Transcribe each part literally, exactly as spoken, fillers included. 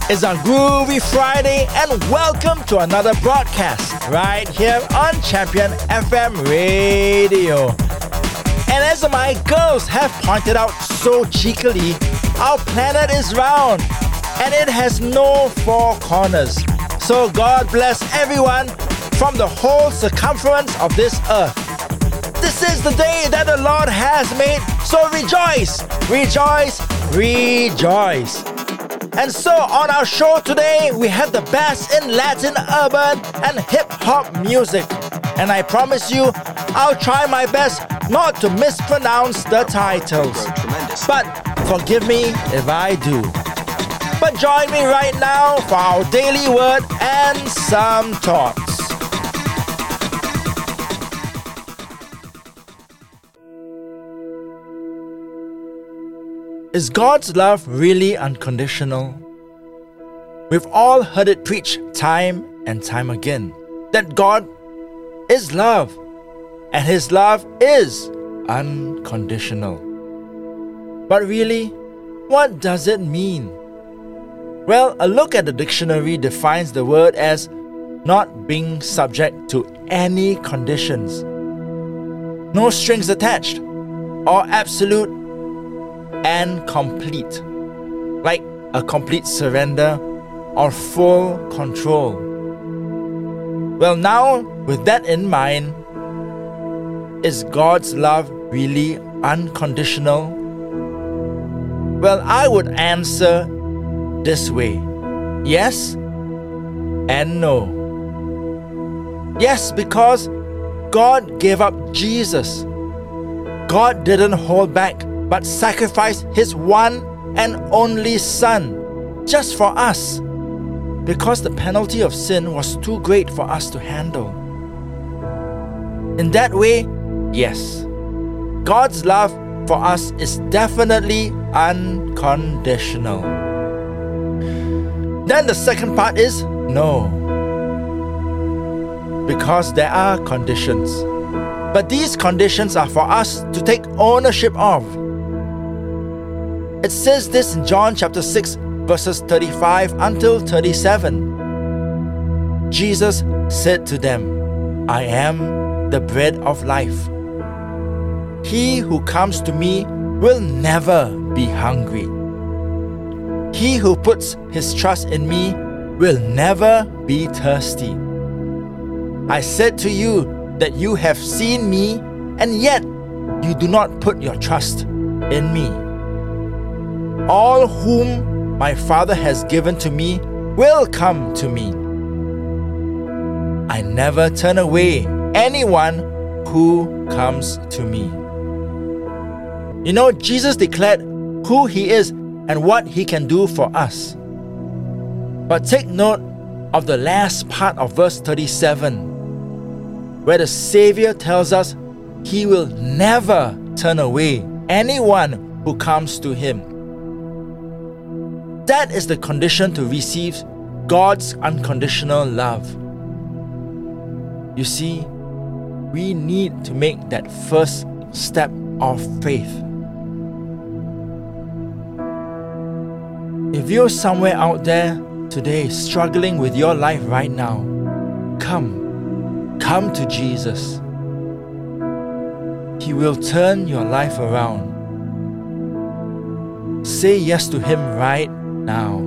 It's a Groovy Friday and welcome to another broadcast right here on Champion F M Radio. And as my girls have pointed out so cheekily, our planet is round and it has no four corners. So God bless everyone from the whole circumference of this earth. This is the day that the Lord has made, so rejoice, rejoice, rejoice. And so on our show today, we have the best in Latin, urban and hip-hop music. And I promise you, I'll try my best not to mispronounce the titles. But forgive me if I do. But join me right now for our daily word and some thoughts. Is God's love really unconditional? We've all heard it preached time and time again that God is love and His love is unconditional. But really, what does it mean? Well, a look at the dictionary defines the word as not being subject to any conditions, no strings attached, or absolute and complete, like a complete surrender or full control. Well, now, with that in mind, is God's love really unconditional? Well, I would answer this way: yes and no. Yes, because God gave up Jesus. God didn't hold back, but sacrificed His one and only Son just for us, because the penalty of sin was too great for us to handle. In that way, yes, God's love for us is definitely unconditional. Then the second part is no, because there are conditions, but these conditions are for us to take ownership of. It says this in John chapter six, verses thirty-five until thirty-seven. Jesus said to them, I am the bread of life. He who comes to me will never be hungry. He who puts his trust in me will never be thirsty. I said to you that you have seen me, and yet you do not put your trust in me. All whom my Father has given to me will come to me. I never turn away anyone who comes to me. You know, Jesus declared who He is and what He can do for us. But take note of the last part of verse thirty-seven, where the Savior tells us He will never turn away anyone who comes to Him. That is the condition to receive God's unconditional love. You see, we need to make that first step of faith. If you're somewhere out there today struggling with your life right now, come, come to Jesus. He will turn your life around. Say yes to Him right now,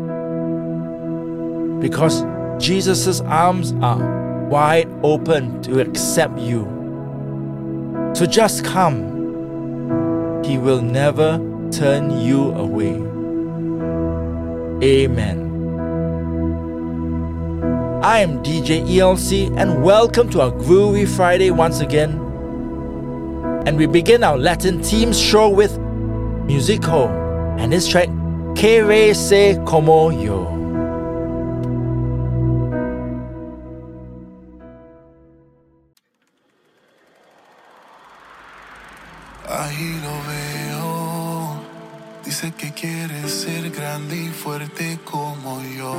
because Jesus' arms are wide open to accept you. So just come. He will never turn you away. Amen. I am D J E L C and welcome to our Groovy Friday once again. And we begin our Latin themes show with Musico and his track Que Se Como Yo. Ahí lo veo, dice que quiere ser grande y fuerte como yo.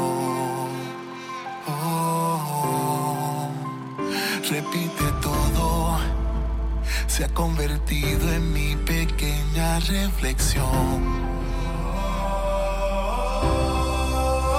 Oh, repite todo, se ha convertido en mi pequeña reflexión.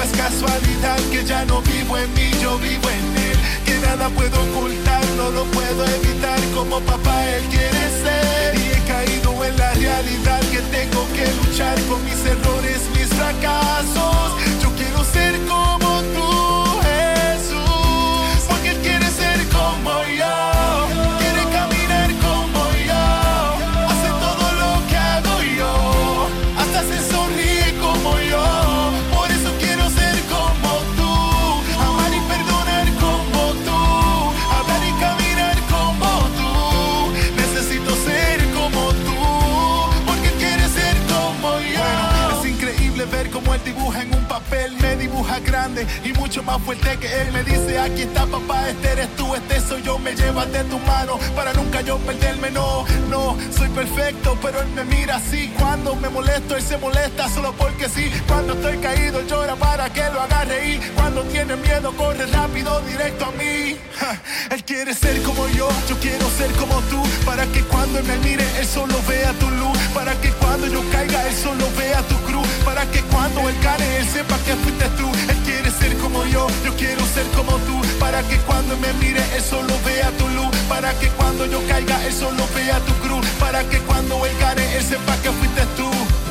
es casualidad que ya no vivo en mí, yo vivo en él. Que nada puedo ocultar, no lo puedo evitar. Como papá él quiere ser. Y he caído en la realidad que tengo que luchar con mis errores, mis fracasos. Yo quiero ser como tú, Jesús, porque él quiere ser como yo. Quiere caminar como yo. Hace todo lo que hago yo. Hasta se sonríe como yo. Por eso quiero ser como tú. Amar y perdonar como tú. Hablar y caminar como tú. Necesito ser como tú, porque él quiere ser como yo. Bueno, es increíble ver cómo él dibuja en un papel. Me dibuja grande y mucho más fuerte que él. Me dice, aquí está papá, este eres tú, este soy yo. Me llevas de tu mano para nunca yo perderme. No, no, soy perfecto, pero él me mira así. Cuando me molesto, él se molesta solo porque sí. Cuando estoy caído, llora para que lo haga reír. Cuando tiene miedo, corre rápido, directo a mí. Ja, él quiere ser como yo, yo quiero ser como tú. Para que cuando él me mire, él solo vea tu luz. Para que cuando yo caiga, él solo vea tu cruz. Para que cuando él gane, él sepa que fuiste tú. Él quiere ser como yo, yo quiero ser como tú. Para que cuando me mire, él solo vea tu luz. Para que cuando yo caiga, él solo vea tu cruz. Para que cuando él gane, él sepa que fuiste tú.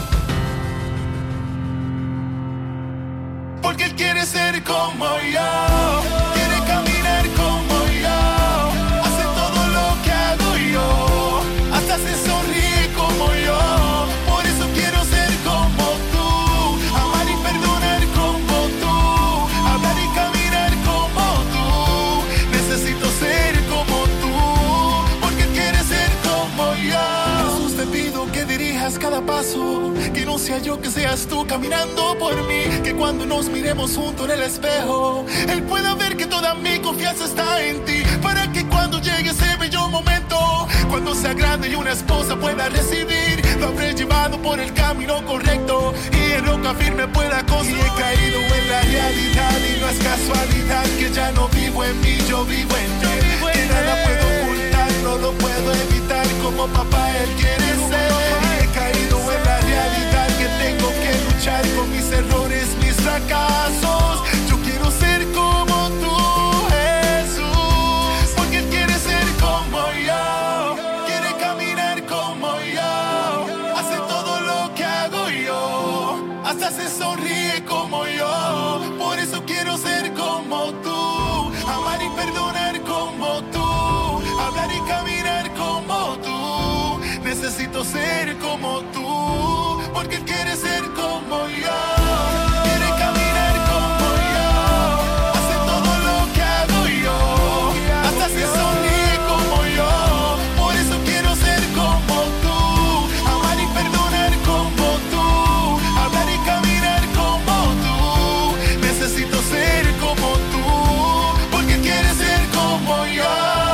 Porque él quiere ser como yo. Quiere caminar como yo. Hace todo lo que hago yo. Hasta se sonríe como yo. Por eso quiero ser como tú. Amar y perdonar como tú. Hablar y caminar como tú. Necesito ser como tú, porque él quiere ser como yo. Jesús, te pido que dirijas cada paso. Que no sea yo, que seas tú caminando por mí. Que cuando nos miremos juntos en el espejo, él pueda ver que toda mi confianza está en ti. Para que cuando llegue ese bello momento, cuando sea grande y una esposa pueda recibir, lo habré llevado por el camino correcto y en roca firme pueda construir. Y he caído en la realidad y no es casualidad que ya no vivo en mí, yo vivo en él. Que nada puedo ocultar, no lo puedo evitar. Como papá él quiere ser. Y he caído en la realidad que tengo que luchar con mis errores, mis fracasos. Yo quiero ser como tú, Jesús, porque él quiere ser como yo. Quiere caminar como yo. Hace todo lo que hago yo. Hasta se sonríe como yo. Por eso quiero ser como tú. Amar y perdonar como tú. Hablar y caminar como tú. Necesito ser como tú, porque él quiere ser como yo. Quiere caminar como yo. Hace todo lo que hago yo. Hasta se sonríe como yo. Por eso quiero ser como tú. Amar y perdonar como tú. Hablar y caminar como tú. Necesito ser como tú, porque él quiere ser como yo.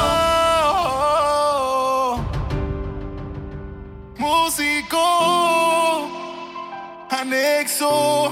Músico anexo.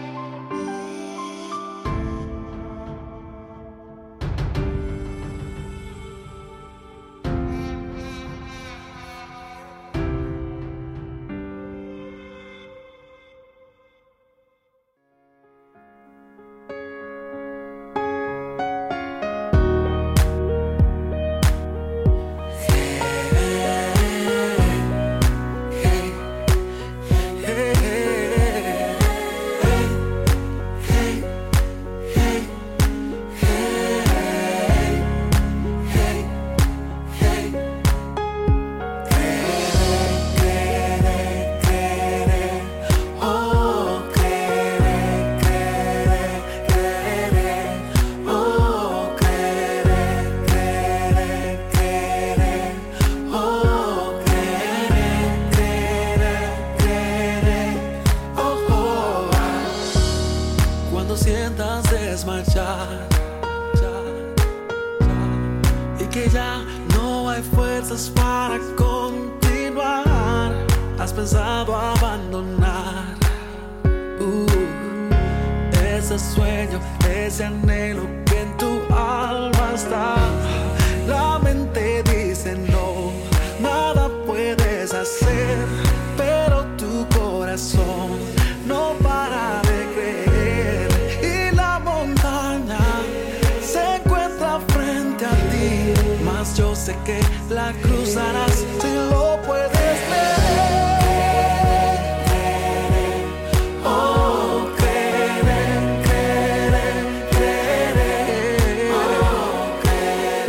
desmayar y que ya no hay fuerzas para continuar. Has pensado abandonar uh, ese sueño, ese anhelo que en tu alma está. La mente dice no, nada puedes hacer, pero tu corazón no para de creer sé que la cruzarás si lo puedes ver. Oh, creer, creer, creer. Oh, creer,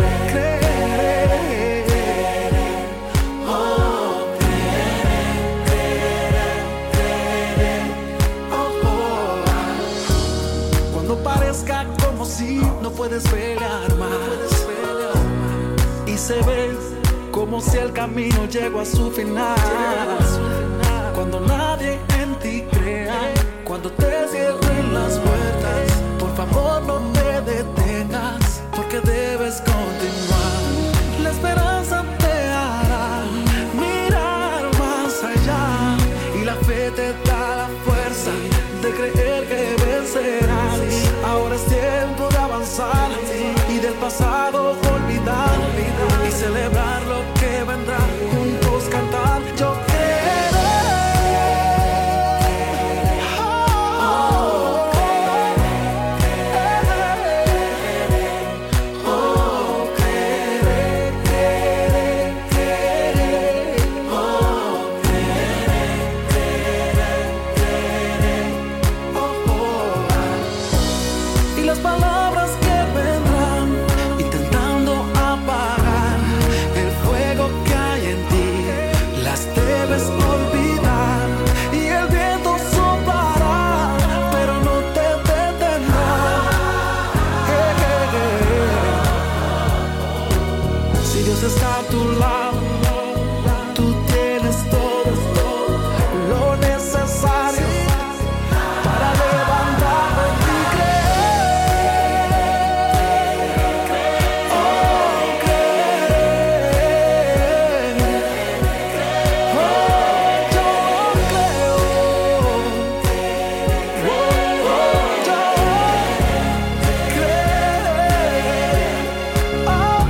creer. Oh, creer, creer, creer. Oh, oh. Cuando parezca como si no puedes pelear más y se ve como si el camino llegó a su final. Cuando nadie en ti crea, cuando te cierren las puertas, por favor no te detengas, porque debes continuar. La esperanza te hará mirar más allá y la fe te da la fuerza de creer que vencerás. Ahora es tiempo de avanzar y del pasado olvidar y celebrar lo que vendrá. Juntos cantar, yo creeré. Oh, oh, oh, creeré, creeré, creeré. Oh, creeré, creeré, creeré. Oh, oh. Y las palabras que vendrán intentando apagar el fuego que hay en ti, las debes olvidar. Y el viento soplará, pero no te detendrá. Eh, eh, eh. Si Dios está a tu lado, tú tienes todo, lo necesario para levantarte y creer. Oh, creer. Oh, yo creo. Oh, oh, yo creo. Oh,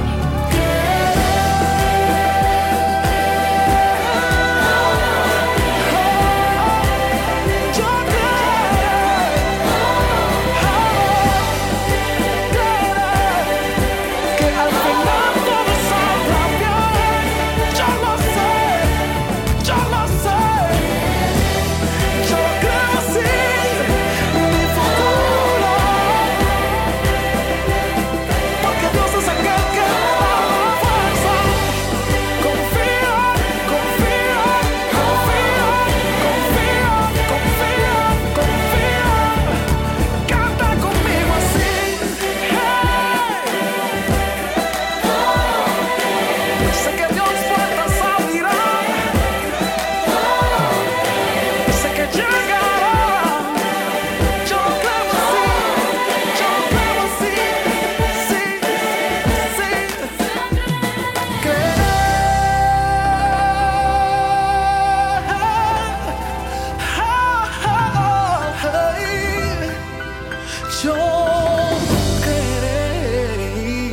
yo que al final todo saldrá bien. Yo lo sé, yo lo sé. Yo creo así mi futuro, porque Dios es aquel que me da la fuerza. Confía, confía, confía, confía, confía, confía. Canta conmigo así. Hey. Sé que Dios puertas abrirá. Sé que llegará. Yo creo así. Yo creo así. Sí, sí. Creer. Yo creeré.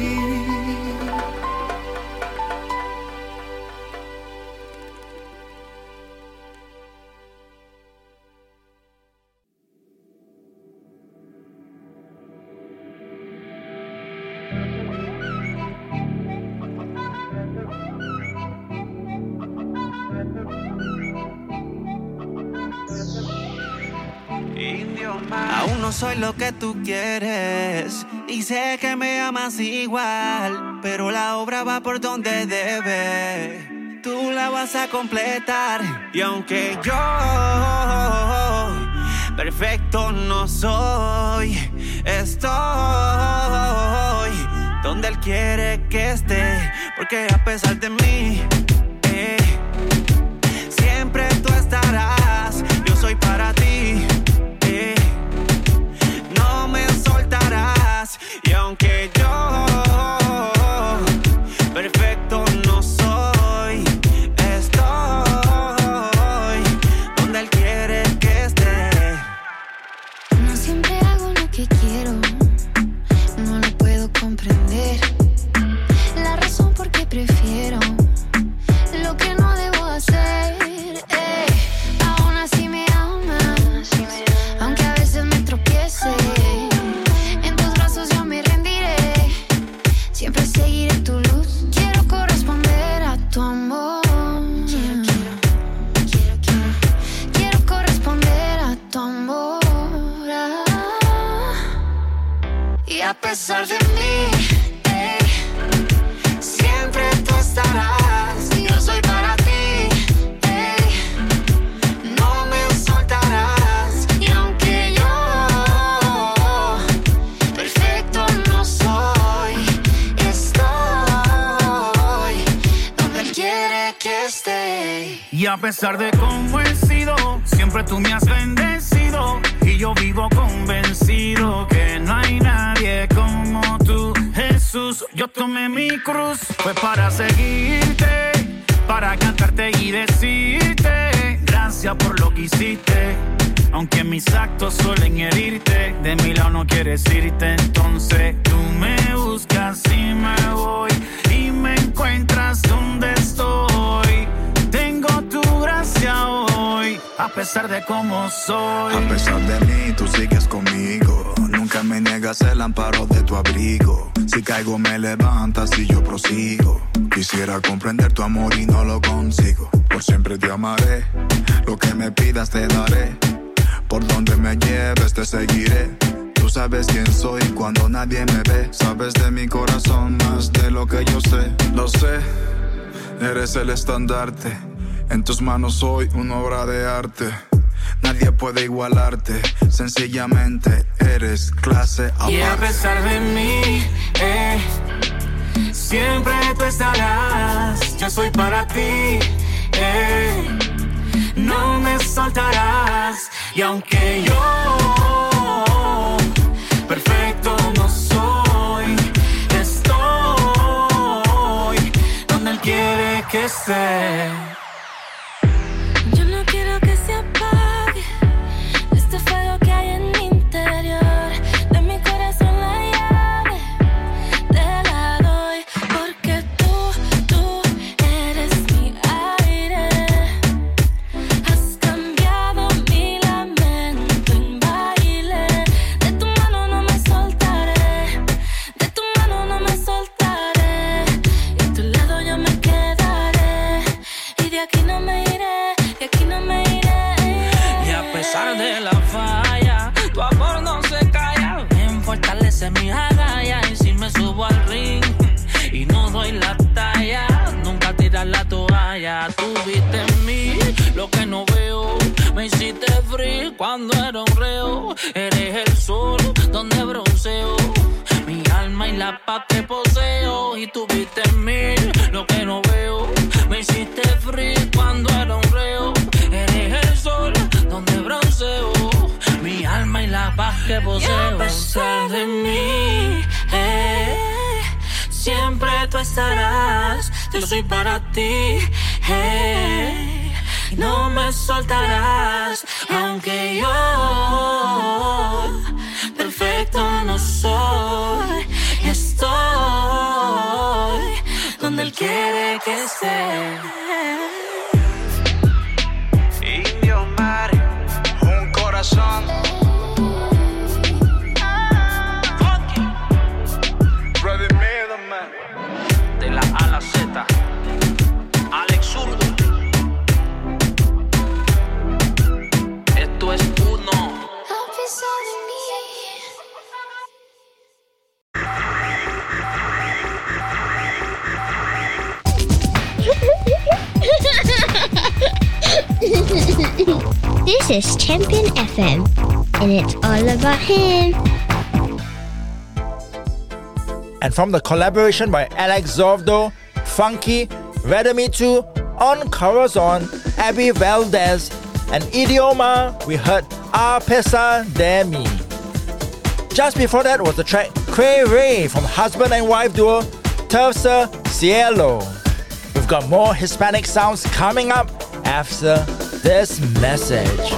Aún no soy lo que tú quieres y sé que me amas igual, pero la obra va por donde debe. Tú la vas a completar y aunque yo perfecto no soy, estoy donde Él quiere que esté, porque a pesar de mí, eh, siempre tú estarás. Yo soy para ti. No me soltarás y aunque yo perfecto no soy, estoy donde Él quiere que esté. No siempre hago lo que quiero, no lo puedo comprender. La razón por qué prefiero pesar de mí, eh, siempre tú estarás. Yo soy para ti, eh, no me soltarás. Y aunque yo perfecto no soy, estoy donde Él quiere que esté. Y a pesar de cómo he sido, siempre tú me has bendecido. Y yo vivo convencido que no hay nadie como tú, Jesús. Yo tomé mi cruz, fue para seguirte, para cantarte y decirte gracias por lo que hiciste. Aunque mis actos suelen herirte, de mi lado no quieres irte. Entonces tú me buscas y me voy, y me encuentras donde estoy. Tengo tu gracia hoy, a pesar de cómo soy. A pesar de mí, tú sigues conmigo. Nunca me niegas el amparo de tu abrigo. Si caigo me levantas y yo prosigo. Quisiera comprender tu amor y no lo consigo. Por siempre te amaré, lo que me pidas te daré. Por donde me lleves te seguiré. Tú sabes quién soy cuando nadie me ve. Sabes de mi corazón más de lo que yo sé. Lo sé, eres el estandarte. En tus manos soy una obra de arte. Nadie puede igualarte. Sencillamente eres clase aparte. Y a pesar de mí, eh, siempre tú estarás. Yo soy para ti, eh, no me soltarás. Y aunque yo perfecto no soy, estoy donde Él quiere que esté. Yo no quiero que se apague este fuego que hay en mi interior. De mi corazón la llave te la doy, porque tú, tú eres mi aire. Has cambiado mi lamento en baile. De tu mano no me soltaré, de tu mano no me soltaré. Y a tu lado yo me quedaré, y de aquí no me iré. Y aquí no me iré. Y a pesar de la falla, tu amor no se calla. Me fortalece mi agallas. Y si me subo al ring y no doy la talla, nunca tiras la toalla. Tú viste en mí lo que no veo. Me hiciste free cuando era un reo. Eres el sol donde bronceo mi alma y la paz que poseo. Y tú viste en mí lo que no veo. Me hiciste free cuando era un reo. Eres el sol donde bronceo mi alma y la paz que poseo. Y a pesar de mí, eh, siempre tú estarás. Yo soy para ti, eh, y no me soltarás. Aunque yo perfecto no soy, estoy donde Él quiere que esté. Indio Mar, un corazón. Brother Middleman. De la A a la Z, Alex Zurdo. Esto es uno. A pesar de mí. This is Champion F M, and it's all about him. And from the collaboration by Alex Zordo, Funky, Redemitu, On Corazon, Abby Valdez, and Idioma, we heard A Pesar de Mí. Just before that was the track Cray Ray from husband and wife duo Tercer Cielo. We've got more Hispanic sounds coming up after this message.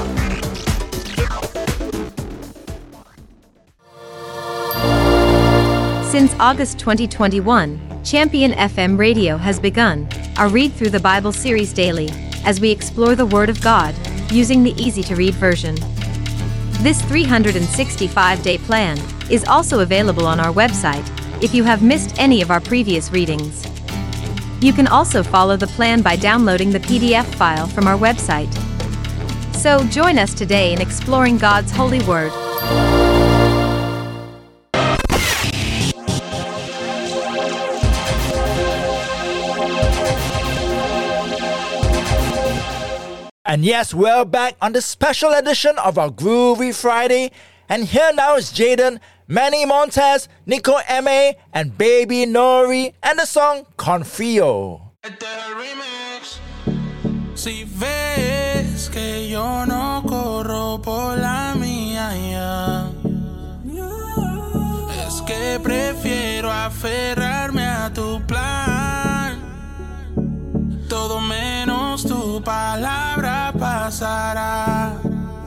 Since August twenty twenty-one, Champion F M Radio has begun our Read Through the Bible series daily, as we explore the Word of God using the easy-to-read version. This three hundred sixty-five day plan is also available on our website if you have missed any of our previous readings. You can also follow the plan by downloading the P D F file from our website. So join us today in exploring God's holy Word. And yes, we're back on the special edition of our Groovy Friday. And here now is Jaden, Manny Montez, Nico M A, and Baby Nori, and the song Confío. Este es el remix. Si ves que yo no corro por la mía, ya, es que prefiero aferrarme a tu plan. Todo menos tu palabra pasará.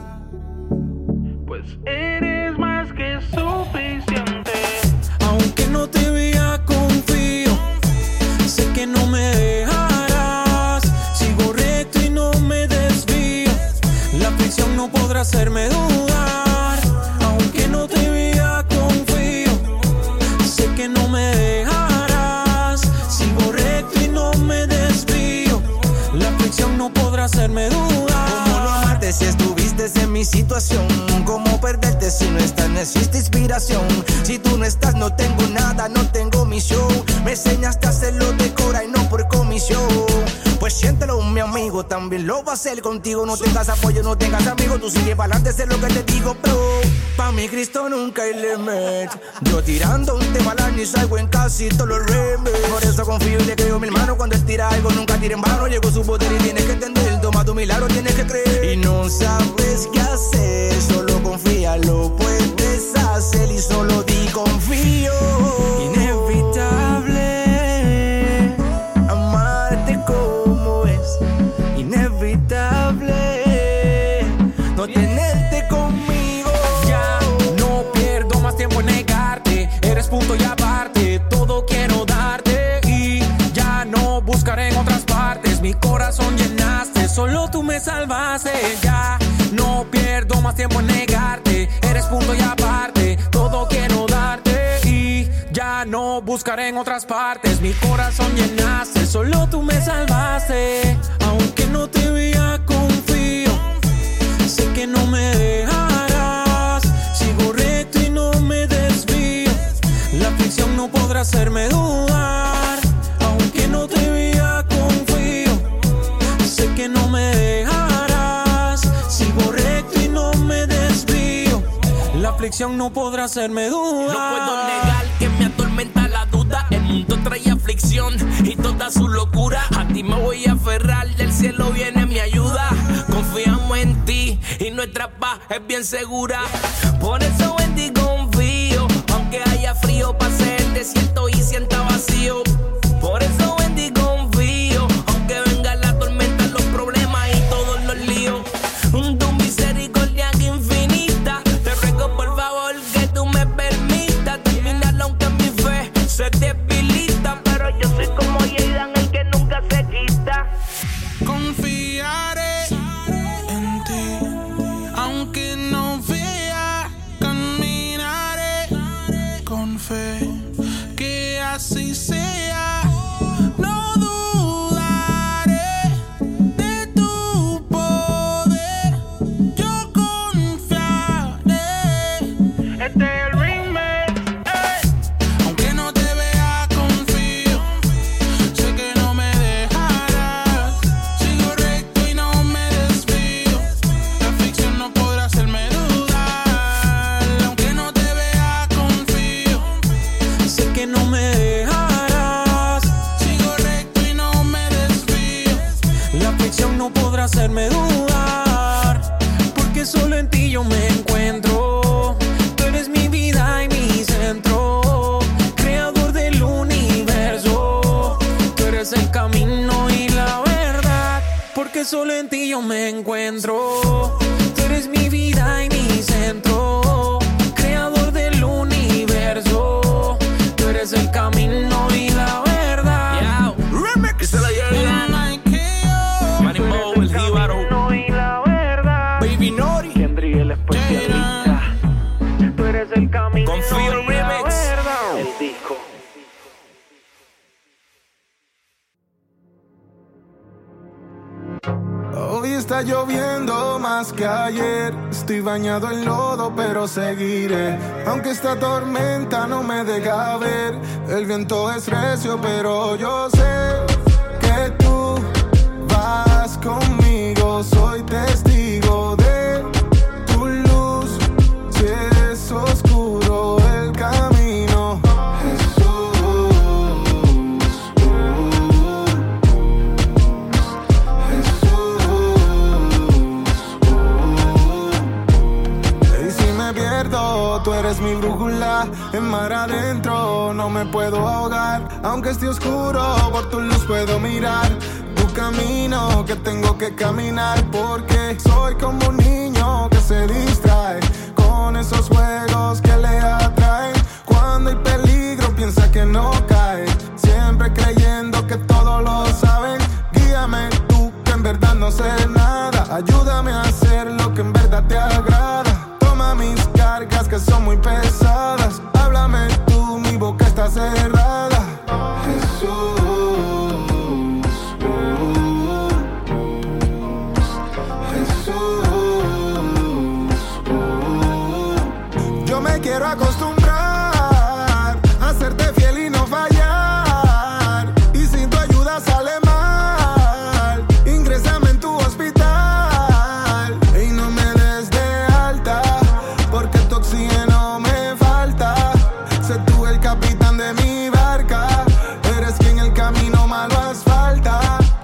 Pues eres más que suficiente. Aunque no te vea, confío. Sé que no me dejarás. Sigo recto y no me desvío. La prisión no podrá hacerme dudar. Aunque no te vea, confío. Sé que no me dejarás. Sigo recto y no me desvío. La prisión no podrá hacerme dudar. ¿Cómo no amarte si estuviste en mi situación? ¿Cómo perderte si no estás? Necesito inspiración. Si tú no estás, no tengo nada, no tengo misión. Me enseñaste a hacerlo de cora y no por comisión. Pues siéntelo, mi amigo, también lo va a hacer contigo. No tengas apoyo, no tengas amigos, tú sigue para adelante, sé lo que te digo, bro. Pa' mi Cristo nunca hay limit. Yo tirando un tema al año y salgo en casi todos los remix. Por eso confío y le creo a mi hermano. Cuando él tira algo, nunca tira en vano. Llegó su poder y tienes que entender. Toma tu milagro, tienes que creer. Y no sabes qué hacer, solo confía, lo puedes hacer. Y solo di confío. Inevitable amarte como es. Inevitable no tenerte conmigo. Ya no pierdo más tiempo en negarte. Eres punto y aparte. Todo quiero darte y ya no buscaré en otras partes. Mi corazón llenaste, solo tú me salvaste. Ya no pierdo más tiempo en negarte. Eres punto y aparte. Todo quiero darte y ya no buscaré en otras partes. Mi corazón llenaste, solo tú me salvaste. Aunque no te vea, confío. Sé que no me dejarás. Sigo recto y no me desvío. La aflicción no podrá hacerme dudar. Aunque no te vea, confío. Sé que no me dejarás. Sigo recto y no me desvío. La aflicción no podrá hacerme dudar. No puedo negar que me atormenta la duda. El mundo trae aflicción y toda su locura. A ti me voy a aferrar, del cielo viene mi ayuda. Confiamos en ti y nuestra paz es bien segura. Por eso en ti confío. Aunque haya frío, pase el desierto y sienta vacío. Por eso en ti confío. Aunque venga la tormenta, los problemas y todos los líos. Tu misericordia que infinita. Te ruego por favor que tú me permitas terminarlo aunque mi fe se debilita. Pero yo soy como Jaden, el que nunca se quita. Confiaré en ti, aunque no vea, caminaré con fe, que así sea. No dudaré de tu poder, yo confiaré. Este es el remix, ey. Aunque no te vea, confío. Sé que no me dejarás. Sigo recto y no me desvío. La ficción no podrá hacerme dudar. Aunque no te vea, confío. Sé que no me dejarás. Sigo recto y no me desvío. La aflicción no podrá hacerme dudar. Porque solo en ti yo me encuentro. Tú eres mi vida y mi centro. Creador del universo. Tú eres el camino y la verdad. Porque solo en ti yo me encuentro. Tú eres mi vida y mi centro. Creador del universo. Tú eres el camino y la verdad. Remix. Esa es la Jaden. Manny Mo, el jíbaro. Baby Nori, Kendrick el especialista. Tú eres el camino. Confío remix. El disco. Hoy está lloviendo más que ayer. Estoy bañado en lodo, pero seguiré. Aunque esta tormenta no me deja ver. El viento es recio, pero yo sé que tú vas conmigo. Soy testigo de tu luz. Si es oscuro el camino, tú eres mi brújula, en mar adentro no me puedo ahogar. Aunque esté oscuro, por tu luz puedo mirar tu camino que tengo que caminar. Porque soy como un niño que se distrae con esos juegos que le atraen. Cuando hay peligro piensa que no cae, siempre creyendo que todo lo saben. Guíame tú que en verdad no sé nada, ayúdame a hacer lo que en verdad te agrada. Toma mis cargas que son muy pesadas, háblame tú, mi boca está cerrada. Jesús, Jesús, yo me quiero acostumbrar a serte fiel y no fallar. Y si tu ayuda sale mal, ingrésame en tu hospital y no me des de alta, porque tu oxígeno me falta. Sé tú el capitán de mi barca, eres quien el camino malo asfalta.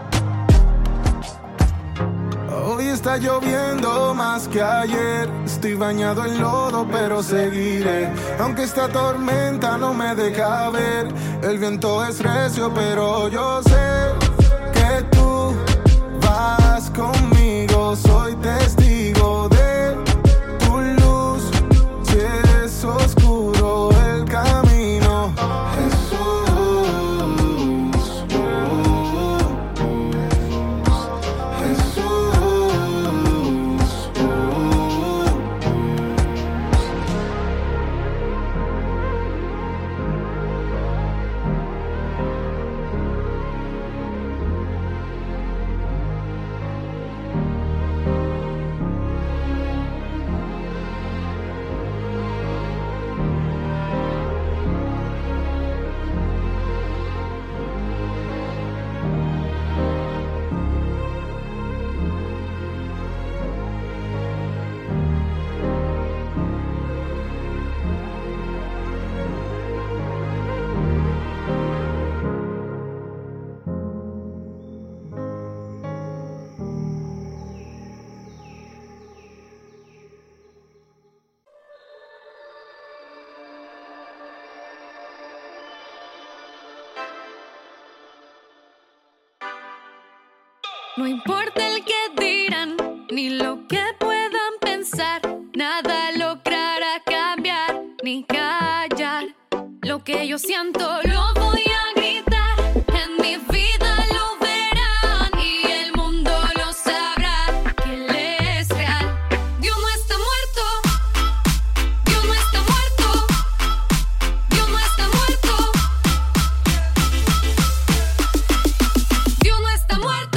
Hoy está lloviendo más que ayer, estoy bañado en lodo pero seguiré. Aunque esta tormenta no me deja ver, el viento es recio pero yo sé que tú vas conmigo. Soy testigo de tu luz, si es oscuro el camino. No importa el que dirán, ni lo que puedan pensar, nada logrará cambiar, ni callar. Lo que yo siento lo voy a gritar, en mi vida lo verán y el mundo lo sabrá, que Él es real. Dios no está muerto, Dios no está muerto, Dios no está muerto, Dios no está muerto.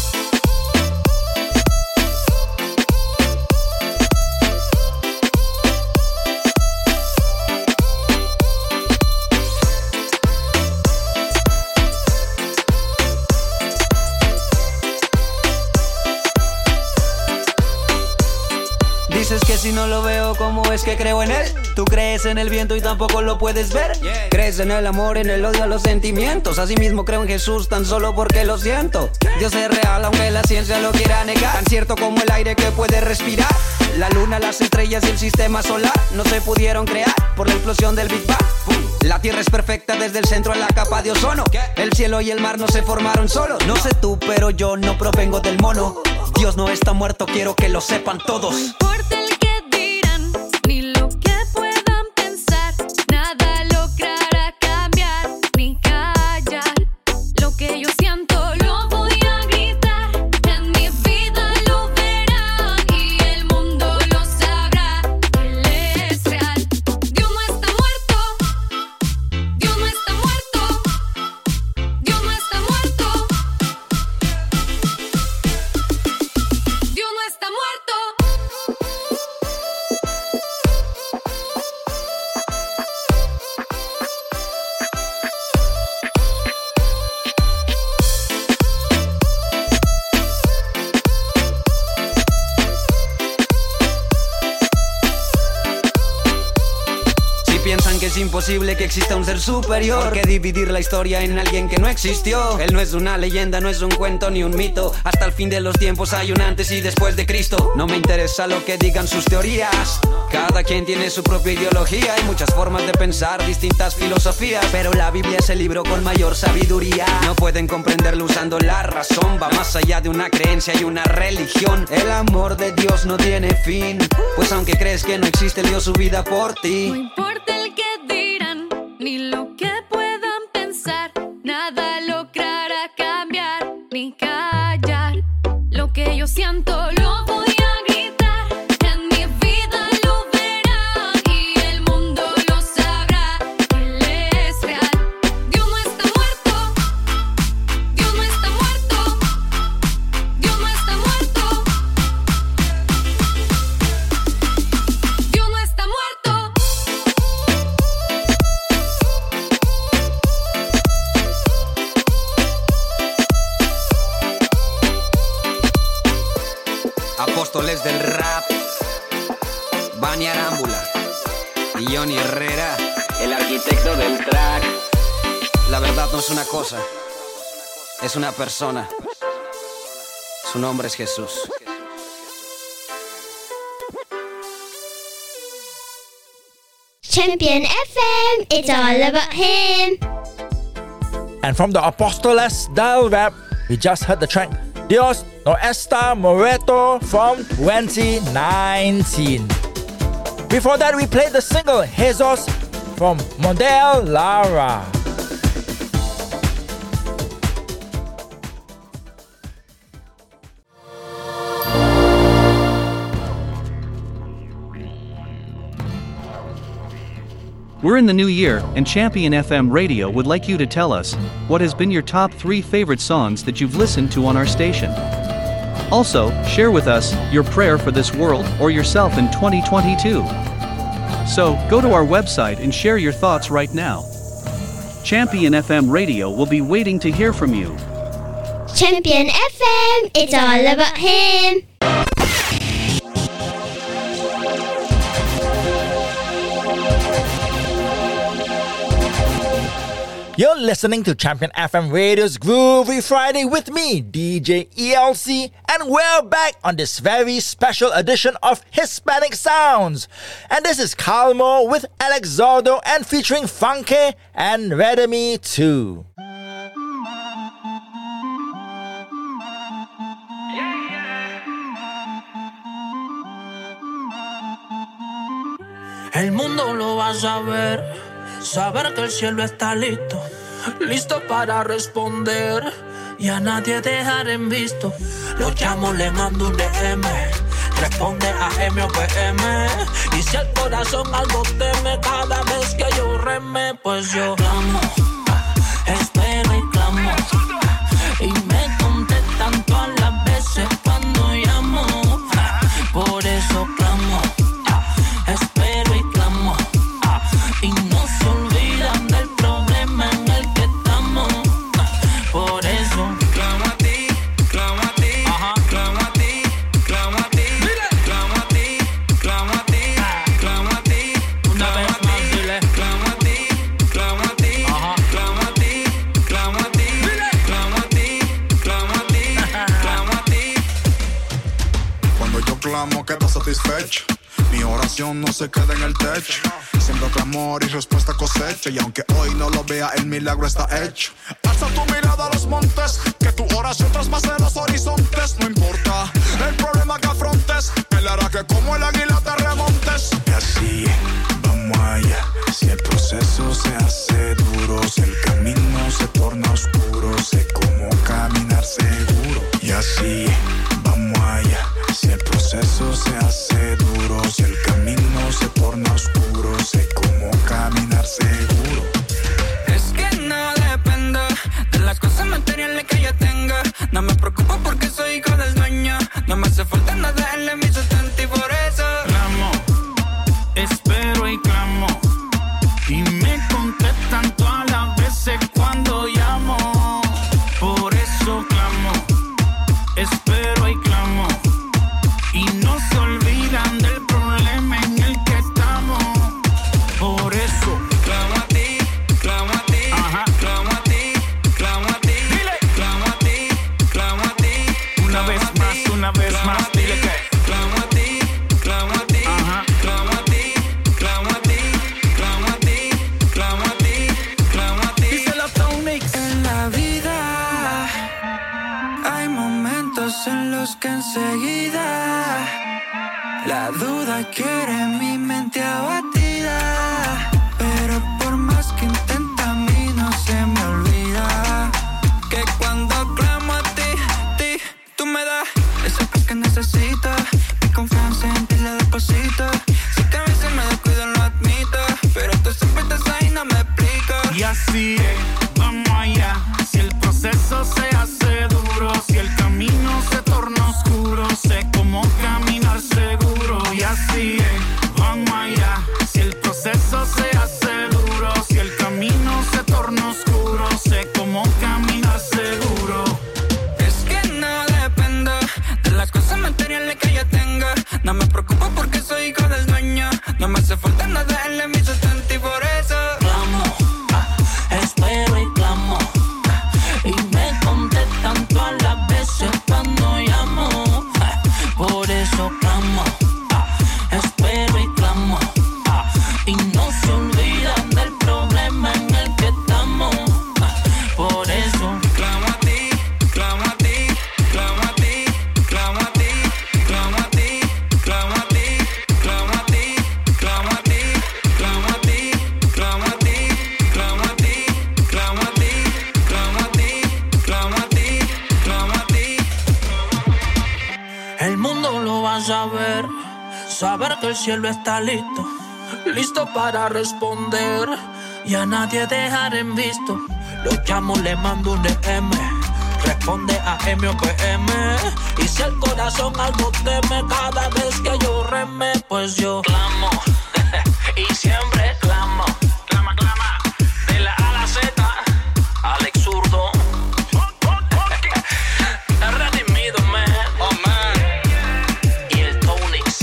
Dices que si no lo veo, ¿cómo es que creo en él? Tú crees en el viento y tampoco lo puedes ver. Yeah. Crees en el amor, en el odio, los sentimientos. Asimismo creo en Jesús tan solo porque lo siento. Dios es real aunque la ciencia lo quiera negar. Tan cierto como el aire que puede respirar. La luna, las estrellas y el sistema solar no se pudieron crear por la explosión del Big Bang. La tierra es perfecta desde el centro a la capa de ozono. El cielo y el mar no se formaron solos. No sé tú, pero yo no provengo del mono. Dios no está muerto, quiero que lo sepan todos. No importa el que dirán, ni lo que puedan pensar, nada logrará cambiar, ni callar. Lo que yo siento lo voy a gritar, en mi vida lo verán y el mundo lo sabrá, que Él es real. Dios no está muerto, Dios no está muerto, Dios no está muerto, Dios no está muerto. que es imposible que exista un ser superior. ¿Por qué dividir la historia en alguien que no existió? Él no es una leyenda, no es un cuento ni un mito. Hasta el fin de los tiempos hay un antes y después de Cristo. No me interesa lo que digan sus teorías. Cada quien tiene su propia ideología. Hay muchas formas de pensar, distintas filosofías, pero la Biblia es el libro con mayor sabiduría. No pueden comprenderlo usando la razón. Va más allá de una creencia y una religión. El amor de Dios no tiene fin, pues aunque crees que no existe, Él dio su vida por ti. No importa el que dirán, ni lo que puedan pensar, nada logrará cambiar, ni callar. Lo que yo siento lo voy a gritar, en mi vida lo verán y el mundo lo sabrá, Él es real. Dios no está muerto, Dios no está muerto, Dios no está muerto, Dios no está muerto. Apóstoles del rap, Bani Arámbula y Johnny Herrera, el arquitecto del track. La verdad no es una cosa, es una persona. Su nombre es Jesús. Champion F M, it's all about him. And from the Apóstoles del Rap, we just heard the track Dios no está muerto from twenty nineteen. Before that, we played the single Jesus from Model Lara. We're in the new year, and Champion F M Radio would like you to tell us what has been your top three favorite songs that you've listened to on our station. Also, share with us your prayer for this world or yourself in twenty twenty-two. So, go to our website and share your thoughts right now. Champion F M Radio will be waiting to hear from you. Champion F M, it's all about him. You're listening to Champion F M Radio's Groovy Friday with me, D J E L C, and we're back on this very special edition of Hispanic Sounds. And this is Calmo with Alex Zordo and featuring Funke and Redemy too. El mundo lo va a saber, saber que el cielo está listo, listo para responder y a nadie dejar en visto. Lo llamo, le mando un D M, responde a M o P M. Y si el corazón algo teme cada vez que yo reme, pues yo clamo, espero y clamo, y me contestan todas las veces cuando llamo. Por eso clamo, espero y clamo, y no se olvidan del problema en el que estamos. Por eso clamo a ti, clamo a ti, ajá, clamo a ti, clamo a ti, clamo a ti, clamo a ti, clamo a ti, una vez más dile, clamo a ti, clamo a ti, ajá, clamo a ti, clamo a ti, clamo a ti, clamo a ti, clamo a ti. Cuando yo clamo quedo satisfecho, mi oración no se queda en el techo. Siembro clamor y respuesta cosecha, y aunque hoy no lo vea, el milagro está hecho. Alza tu mirada a los montes, que tu oración traspase los horizontes. No importa el problema que afrontes, Él hará que como el águila te remontes. Y así, vamos allá. Si el proceso se hace duro, si el camino se torna oscuro, sé cómo caminar seguro. Y así, vamos allá. Si el proceso se hace duro, si el camino se torna oscuro, sé cómo caminar seguro. Es que no depende de las cosas materiales que yo tenga. No me preocupo porque soy hijo del dueño. No me hace falta nada, él es mi sustento y por eso clamo, espero y clamo, y me contestan todas las veces cuando llamo. Por eso clamo, espero y clamo, y no se olvidan del problema en el que estamos. La duda quiere mi mente abatida, pero por más que intenta a mí no se me olvida que cuando clamo a ti, ti, tú me das esa paz que necesito. Mi confianza en ti la deposito. Si que a veces me descuido lo admito, pero tú siempre estás ahí, no me explico. Y así es, vamos allá. Si el proceso se hace duro, si el camino se torna oscuro, sé cómo caminar seguro. Y así es, vamos allá. Si el proceso se hace duro, si el camino se torna oscuro, sé cómo caminar seguro. Es que no dependo de las cosas materiales que yo tengo. No me preocupo porque soy hijo del dueño. No me hace falta nada en mi sustento y por eso clamo, espero y clamo, y me contestan todas las veces cuando llamo. Por eso clamo, espero y clamo, y no se olvidan del problema en el que estamos. Por eso clamo a ti, clamo a ti, clamo a ti, clamo a ti, clamo a ti, clamo a ti, clamo a ti, clamo a ti, clamo a ti, clamo a ti, clamo a ti, clamo a ti, clamo a ti, clamo a ti, clamo a ti. el mundo lo va a saber, saber que el cielo está listo, listo para responder, y a nadie dejar en visto. Lo llamo, le mando un D M, responde a M o P M, y si el corazón algo teme cada vez que yo reme, pues yo clamo, y siempre clamo, clama, clama, de la A a la Z, Alex Zurdo, el redimido, man, oh man, y el Tonix.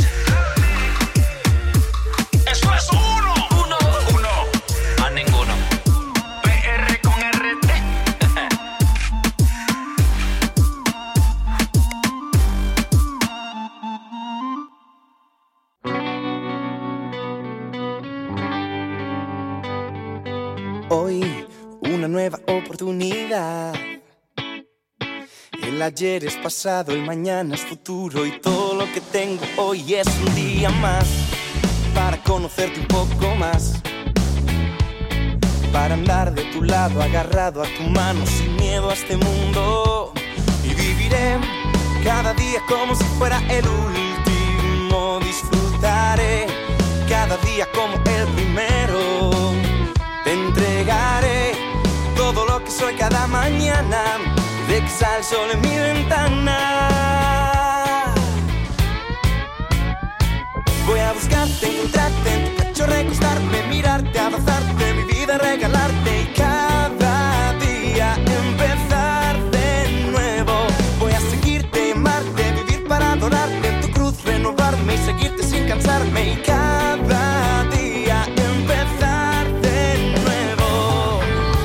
Eso es uno, uno, uno, a ninguno. P R con R T. Hoy, una nueva oportunidad. El ayer es pasado, el mañana es futuro, y todo lo que tengo hoy es un día más para conocerte un poco más, para andar de tu lado, agarrado a tu mano, sin miedo a este mundo. Y viviré cada día como si fuera el último. Disfrutaré cada día como el primero. Te entregaré todo lo que soy cada mañana, de que sale el sol en mi ventana. Voy a buscarte, encontrarte en tu pecho, recostarme, mirarte, abrazarte, mi vida regalarte, y cada día empezar de nuevo. Voy a seguirte, amarte, vivir para adorarte, en tu cruz renovarme y seguirte sin cansarme, y cada día empezar de nuevo.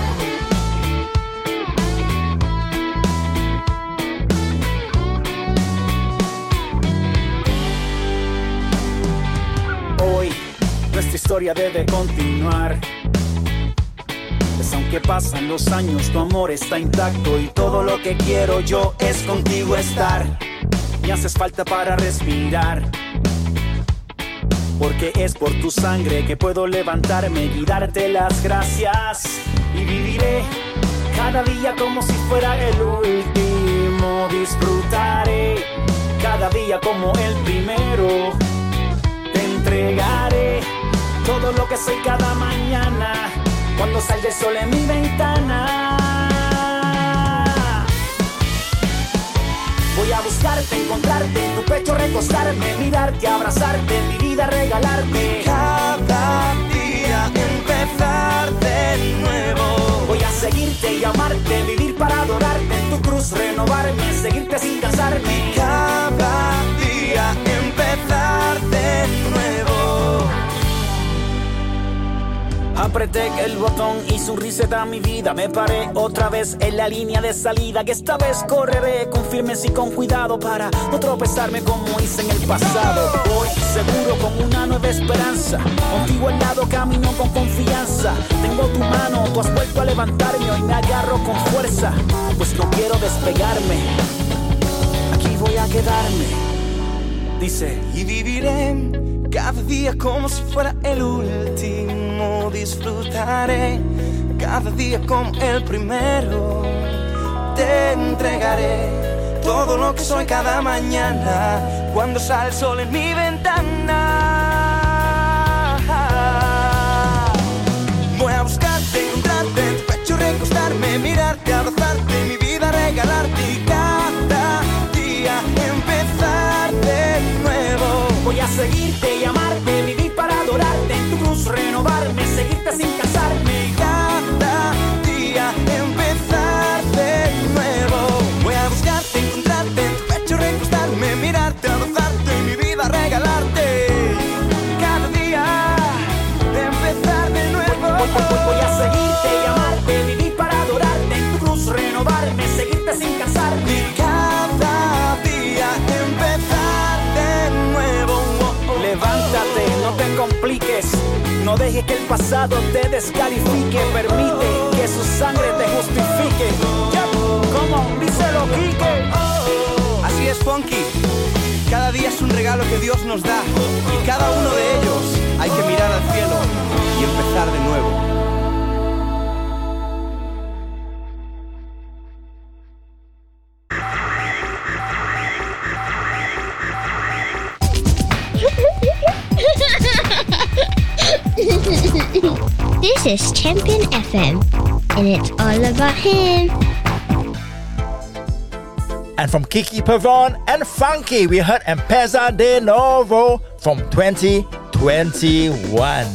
Hoy nuestra historia debe continuar. Pues aunque pasan los años, tu amor está intacto, y todo lo que quiero yo es contigo estar. Me haces falta para respirar, porque es por tu sangre que puedo levantarme y darte las gracias. Y viviré cada día como si fuera el último. Disfrutaré cada día como el primero. Te entregaré todo lo que soy cada mañana, cuando salga el sol en mi ventana. Voy a buscarte, encontrarte, en tu pecho recostarme, mirarte, abrazarte, mi vida regalarte. Cada día empezar de nuevo. Voy a seguirte y amarte, vivir para adorarte, en tu cruz renovarme, seguirte sin cansarme. Cada día empezar de nuevo. Apreté el botón y su reset a mi vida. Me paré otra vez en la línea de salida, que esta vez correré con firmeza y con cuidado para no tropezarme como hice en el pasado. Voy seguro con una nueva esperanza, contigo al lado camino con confianza. Tengo tu mano, tú has vuelto a levantarme, hoy me agarro con fuerza, pues no quiero despegarme. Aquí voy a quedarme. Dice, y viviré cada día como si fuera el último. Disfrutaré cada día como el primero. Te entregaré todo lo que soy cada mañana cuando sale el sol en mi ventana. Voy a buscarte, encontrarte en tu pecho, recostarme, mirarte, abrazarte, mi vida regalarte y cada día empezar de nuevo. Voy a seguirte y amarte, vivir para adorarte, en tu cruz renovarme, seguirte sin cansarme. Cada día empezar de nuevo. Voy a buscarte, encontrarte en tu pecho, recostarme, mirarte, abrazarte, mi vida regalarte. Cada día empezar de nuevo. Voy, voy, voy, voy a seguirte y amarte, vivir para adorarte, en tu cruz renovarme, seguirte sin cansarme. Y cada día empezar de nuevo. Levántate, no te compliques, no dejes que el pasado te descalifique, permite que su sangre te justifique. Yeah. Como díselo, Quique. Así es, Funky. Cada día es un regalo que Dios nos da y cada uno de ellos hay que mirar al cielo y empezar de nuevo. This is Champion F M, and it's all about him. And from Kiki Pavon and Funky, we heard Empeza de Novo from twenty twenty-one.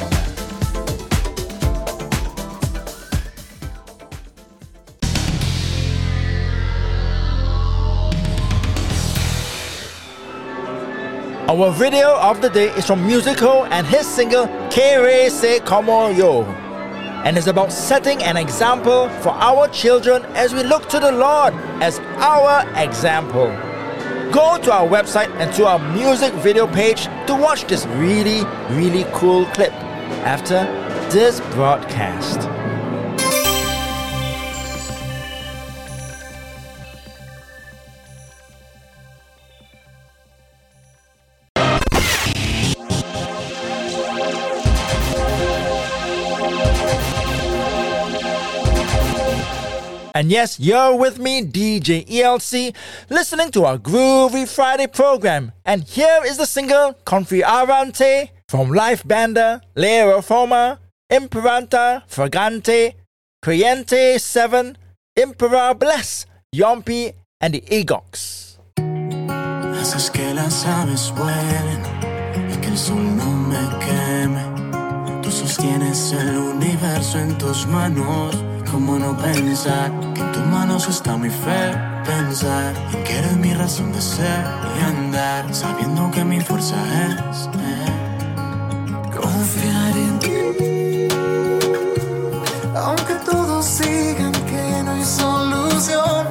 Our video of the day is from Musical and his single Querese Como Yo, and is about setting an example for our children as we look to the Lord as our example. Go to our website and to our music video page to watch this really, really cool clip after this broadcast. And yes, you're with me, D J E L C, listening to our Groovy Friday program. And here is the single Confiarante from Life Banda, Le Reforma, Imperanta, Fragante, Creyente seven, Impera Bless, Yompi, and the Egox. Haces que las aves vuelen y que el sol no me queme. Tú sostienes el universo en tus manos. ¿Cómo no pensar que en tus manos está mi fe? Pensar en que eres mi razón de ser y andar sabiendo que mi fuerza es eh, confiar en ti. Aunque todos digan que no hay solución,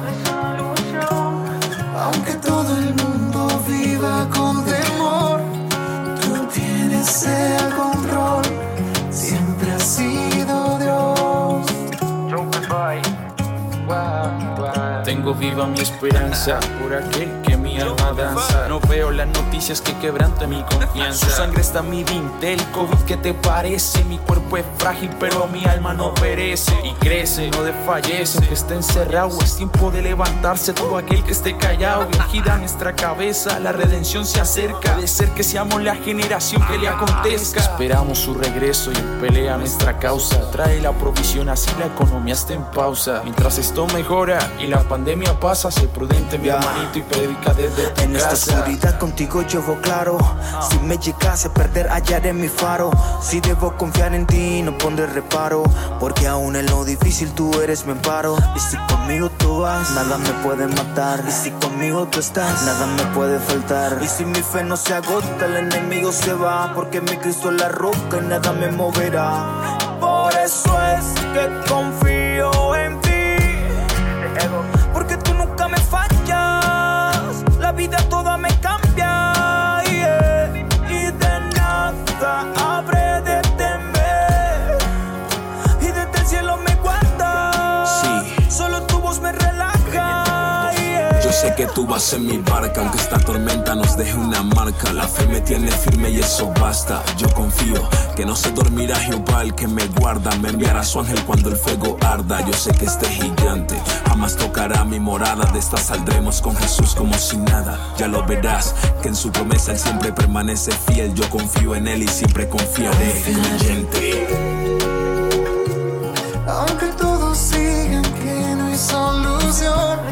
aunque todo el mundo viva con temor, tú tienes el control, siempre has sido Dios. Tengo viva mi esperanza por aquel que mi alma danza. No veo las noticias que quebrantan mi confianza. Su sangre está mi dintel, COVID, ¿qué te parece? Mi cuerpo es frágil, pero mi alma no perece. Y crece, no desfallece, aunque esté encerrado. Es tiempo de levantarse, todo aquel que esté callado. Gira nuestra cabeza, la redención se acerca. Puede ser que seamos la generación que le acontezca. Esperamos su regreso y en pelea nuestra causa. Trae la provisión, así la economía está en pausa. Mientras esto mejora y la pandemia pasa, sé prudente, mi hermanito, y predica desde tu en casa. esta oscuridad contigo yo veo claro. Si me llegase a perder, hallaré mi faro. Si debo confiar en ti, no pondré reparo, porque aún en lo difícil tú eres mi amparo. Y si conmigo tú vas, nada me puede matar. Y si conmigo tú estás, nada me puede faltar. Y si mi fe no se agota, el enemigo se va, porque mi Cristo es la roca y nada me moverá. Por eso es que confío en ti, porque tú nunca me fallas. La vida toda me cambia, yeah. Y de nada habré de temer, y desde el cielo me guardas. Sí. Solo tu voz me relaja, yeah. Yo sé que tú vas en mi barca, aunque esta tormenta nos deje una marca. La fe me tiene firme y eso basta. Yo confío que no se dormirá Jehová, el que me guarda. Me enviará su ángel cuando el fuego arda. Yo sé que este gigante jamás tocará mi morada. De esta saldremos con Jesús como si nada. Ya lo verás, que en su promesa él siempre permanece fiel. Yo confío en él y siempre confiaré. Creyente. Aunque todos sigan que no hay solución,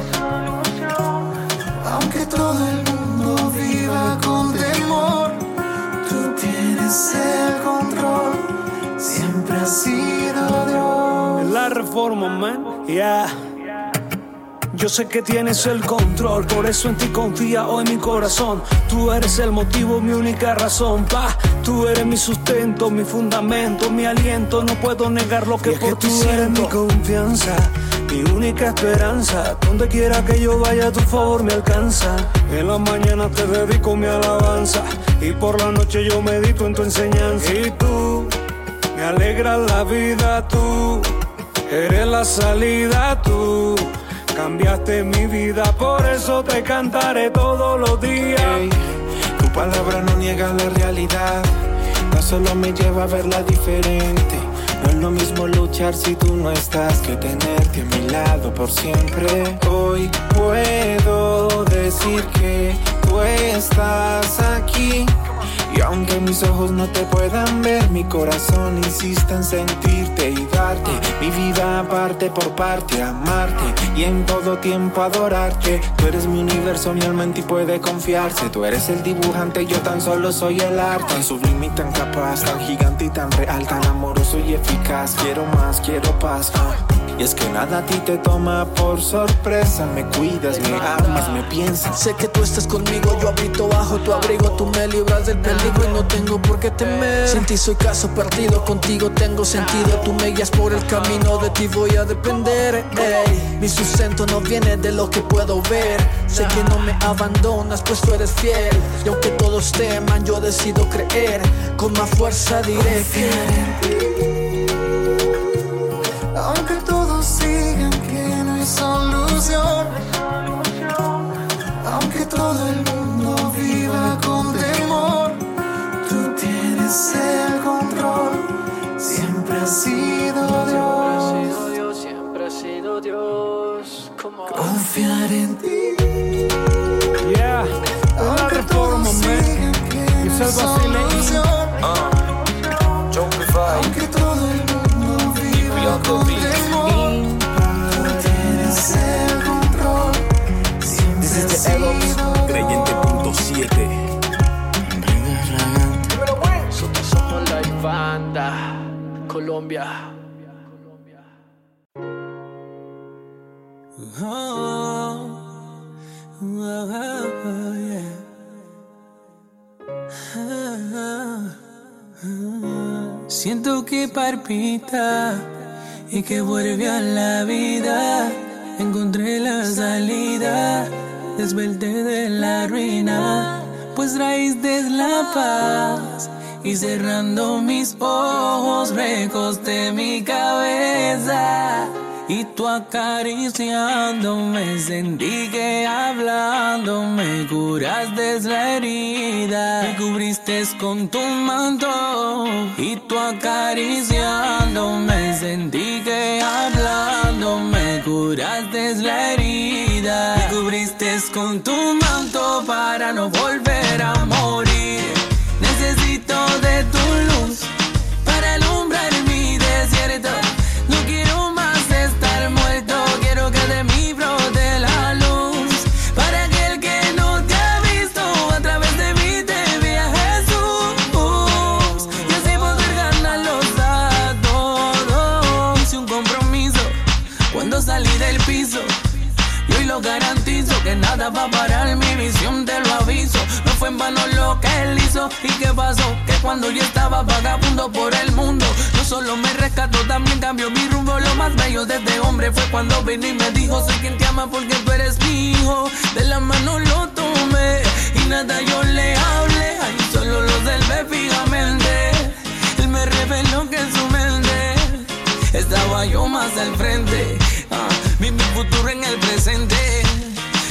aunque todo el mundo viva con temor, tú tienes el control, siempre has sido Dios. La reforma, man, yeah. Yo sé que tienes el control, por eso en ti confía hoy mi corazón. Tú eres el motivo, mi única razón, pa. Tú eres mi sustento, mi fundamento, mi aliento. No puedo negar lo que por ti siento. Tú eres mi confianza, mi única esperanza. Donde quiera que yo vaya, tu favor me alcanza. En la mañana te dedico mi alabanza y por la noche yo medito en tu enseñanza. Y tú me alegras la vida, tú eres la salida, tú cambiaste mi vida, por eso te cantaré todos los días. Hey, tu palabra no niega la realidad, no solo me lleva a verla diferente. No es lo mismo luchar si tú no estás que tenerte a mi lado por siempre. Hoy puedo decir que tú estás aquí. Y aunque mis ojos no te puedan ver, mi corazón insiste en sentirte y darte mi vida parte por parte, amarte y en todo tiempo adorarte. Tú eres mi universo, mi alma en ti puede confiarse. Tú eres el dibujante, yo tan solo soy el arte. Tan sublime y tan capaz, tan gigante y tan real, tan amoroso y eficaz. Quiero más, quiero paz, ah. Y es que nada a ti te toma por sorpresa. Me cuidas, me amas, me piensas. Sé que tú estás conmigo, yo habito bajo tu abrigo. Tú me libras del peligro y no tengo por qué temer. Sin ti soy caso perdido, contigo tengo sentido. Tú me guías por el camino, de ti voy a depender. Ey, mi sustento no viene de lo que puedo ver. Sé que no me abandonas, pues tú eres fiel. Y aunque todos teman, yo decido creer. Con más fuerza diré que aunque todos sigan que no hay solución, aunque todo el mundo viva con temor, tú tienes el control, siempre has sido Dios. Siempre has sido Dios. Confiar en ti. Yeah, la reforma, man. Y salvación. Aunque todo el mundo viva con temor, tú tienes el control, siempre has sido Creyente punto siete. Nosotros somos la banda Colombia. Oh, oh, oh, yeah. oh, oh. Siento que palpita y que vuelve a la vida. Encontré la salida, desperté de la ruina, pues raíces la paz. Y cerrando mis ojos recosté mi cabeza. Y tú acariciándome sentí que hablando me curaste la herida. Me cubriste con tu manto. Y tú acariciándome sentí que hablando me curaste la herida. Me cubriste con tu manto para no volver a morir. Necesito de tu luz para alumbrar mi desierto. No quiero más estar muerto, quiero que de mí brote la luz. Para aquel que no te ha visto, a través de mí te vea Jesús. Y así poder ganarlos a todos. Hice un compromiso cuando salí del piso. Y hoy lo garantizo que nada va a parar mi visión, te lo aviso. No fue en vano lo que él hizo. ¿Y qué pasó? Que cuando yo estaba vagabundo por el mundo, no solo me rescató, también cambió mi rumbo. Lo más bello de este hombre fue cuando vino y me dijo: soy quien te ama porque tú eres mi hijo. De la mano lo tomé y nada yo le hablé. Ahí solo lo observé fijamente. Él me reveló que en su mente estaba yo más al frente. Ah, vi mi futuro en el presente.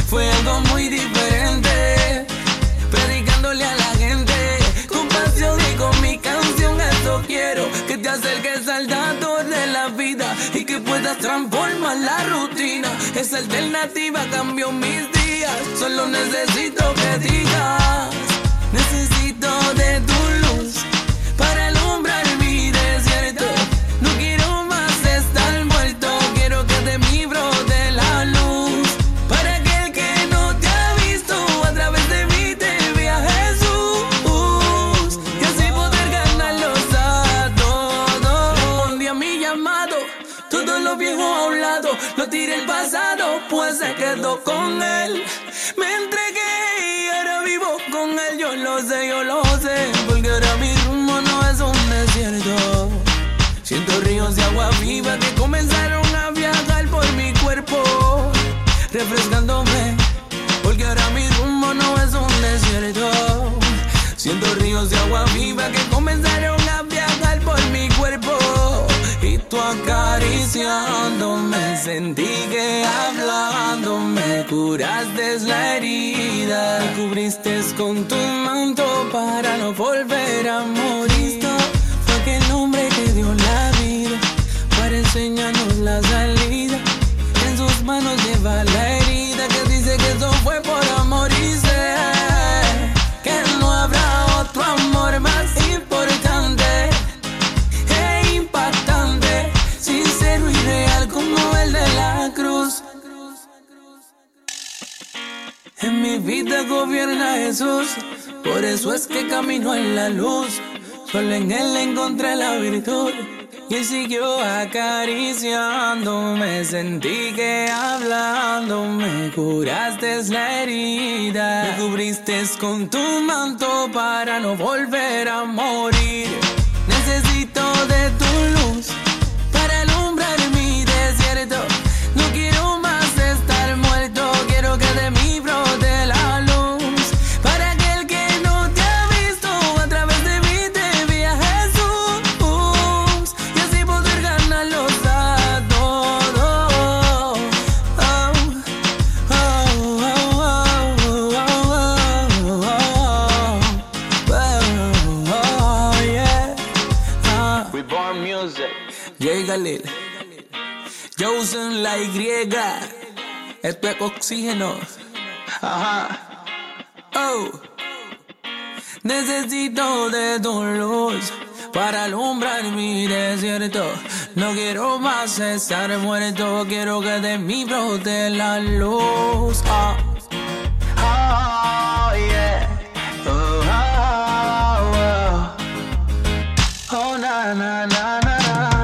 fue algo muy diferente. Predicándole a la gente con pasión y con mi canción. Eso quiero, que te acerques al dador de la vida y que puedas transformar la rutina. Esa alternativa cambió mis días. Solo necesito que digas: necesito de tu luz para alumbrar mi desierto. No quiero más estar muerto, quiero que de mí brote la luz. Para aquel que no te ha visto, a través de mí te vea Jesús, y así poder ganarlos a todos. Respondí a mi llamado, todo lo viejo a un lado, lo tiré el pasado, pues se quedó con él. Me entregué y ahora vivo con él, yo lo sé, yo lo sé, porque ahora mi rumbo no es un desierto. Siento ríos de agua viva que comenzaron a viajar por mi cuerpo, refrescándome, porque ahora mi rumbo no es un desierto. Siento ríos de agua viva que comenzaron a viajar por mi cuerpo, y tú acariciándome, sentí que hablándome curaste la herida, me cubriste con tu manto para no volver a morir. Fue aquel hombre que dio la vida para enseñarnos la salida. En sus manos lleva la herida que dice que eso fue por amor, y sé que no habrá otro amor más importante e impactante, sincero y real como el de la cruz. En mi vida gobierna Jesús, por eso es que camino en la luz. Solo en él encontré la virtud, y él siguió acariciándome. Sentí que hablándome curaste la herida, me cubriste con tu manto para no volver a morir. Necesito de tu luz para alumbrar mi desierto. No quiero más estar muerto, quiero que de mí brote la luz. Para aquel que no te ha visto, a través de mí te vea Jesús, y así poder ganarlos a todos. Oh, oh, oh, oh, oh, oh, oh, yeah. Ah. Reborn Music. Jay Galil, Josen la Y, esto es oxígeno. Ajá. Oh. Necesito de tu luz para alumbrar mi desierto. No quiero más estar muerto, quiero que de mí brote la luz. Oh, oh yeah. Oh, oh, oh. Oh, na, na, na, na.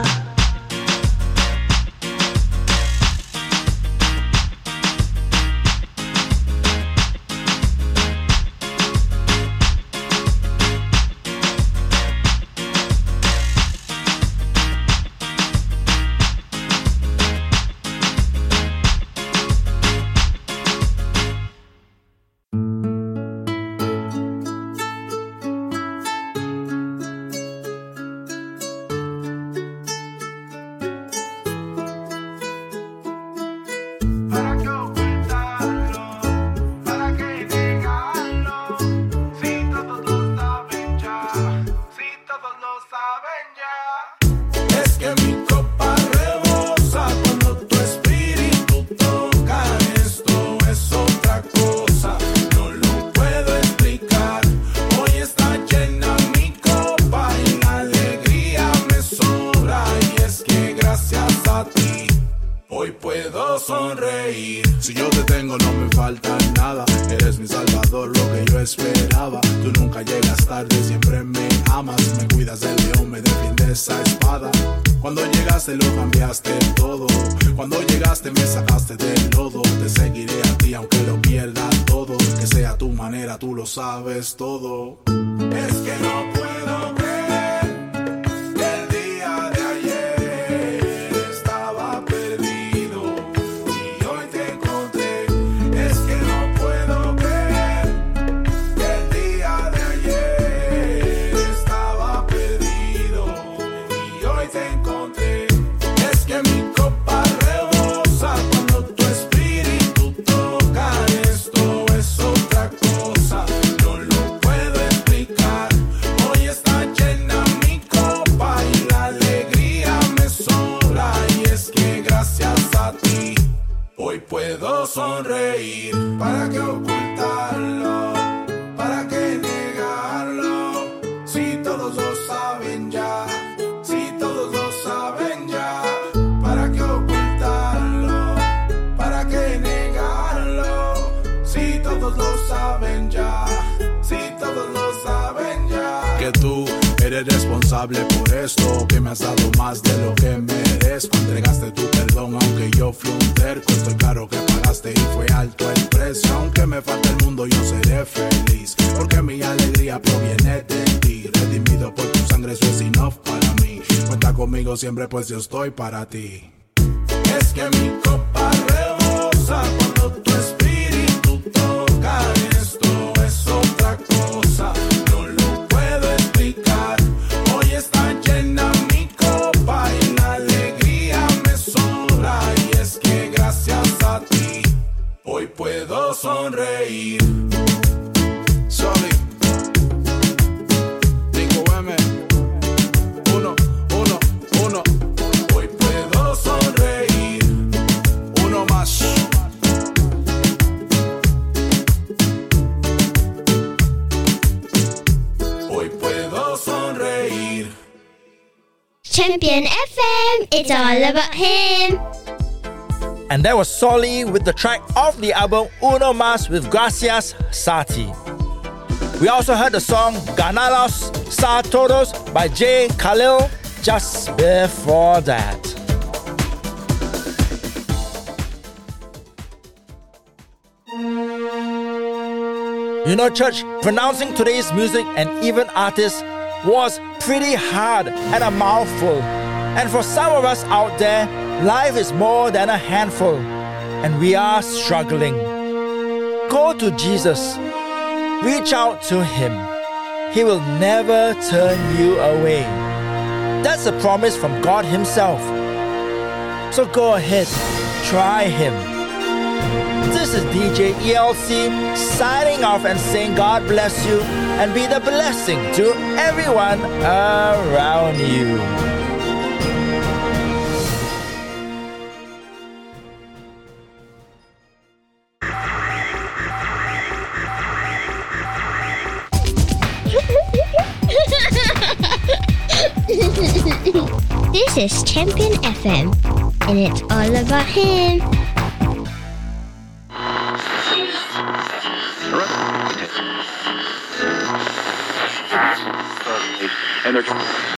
Sonreír. Si yo te tengo no me falta nada. Eres mi salvador, lo que yo esperaba. Tú nunca llegas tarde, siempre me amas. Me cuidas del león, me defiendes esa espada. Cuando llegaste lo cambiaste todo. Cuando llegaste me sacaste del lodo. Te seguiré a ti aunque lo pierda todo. Que sea tu manera, tú lo sabes todo. Es que no puedo creer que el día de ayer estaba perdido y hoy te encontré. Es que no puedo creer que el día de ayer estaba perdido y hoy te encontré. Es que mi copa rebosa cuando tu espíritu toca todos lo saben ya, si todos lo saben ya, ¿para qué ocultarlo? ¿Para qué negarlo? Si todos lo saben ya, si todos lo saben ya. Que tú eres responsable por esto, que me has dado más de lo que merezco. Entregaste tu perdón aunque yo fui un terco. Estoy claro que pagaste y fue alto el precio. Aunque me falte el mundo yo seré feliz, porque mi alegría proviene de ti. Redimido por tu sangre, eso es enough para mí. Cuenta conmigo siempre pues yo estoy para ti. Es que mi copa rebosa cuando tu espíritu toca. Esto es otra cosa, no lo puedo explicar. Hoy está llena mi copa y la alegría me sobra. Y es que gracias a ti hoy puedo sonreír. Sorry. Nico M. Uno, uno, uno. Hoy puedo sonreír. Uno más. Hoy puedo sonreír. Champion F M, it's all about him. And that was Solly with the track off the album Uno Mas with Gracias Sati. We also heard the song Ganalos Sa Todos by Jay Khalil just before that. You know, church, pronouncing today's music and even artists was pretty hard and a mouthful. And for some of us out there, life is more than a handful, and we are struggling. Go to Jesus. Reach out to Him. He will never turn you away. That's a promise from God Himself. So go ahead, try Him. This is D J E L C signing off and saying God bless you and be the blessing to everyone around you. This is Champion F M, and it's all about him. Energy.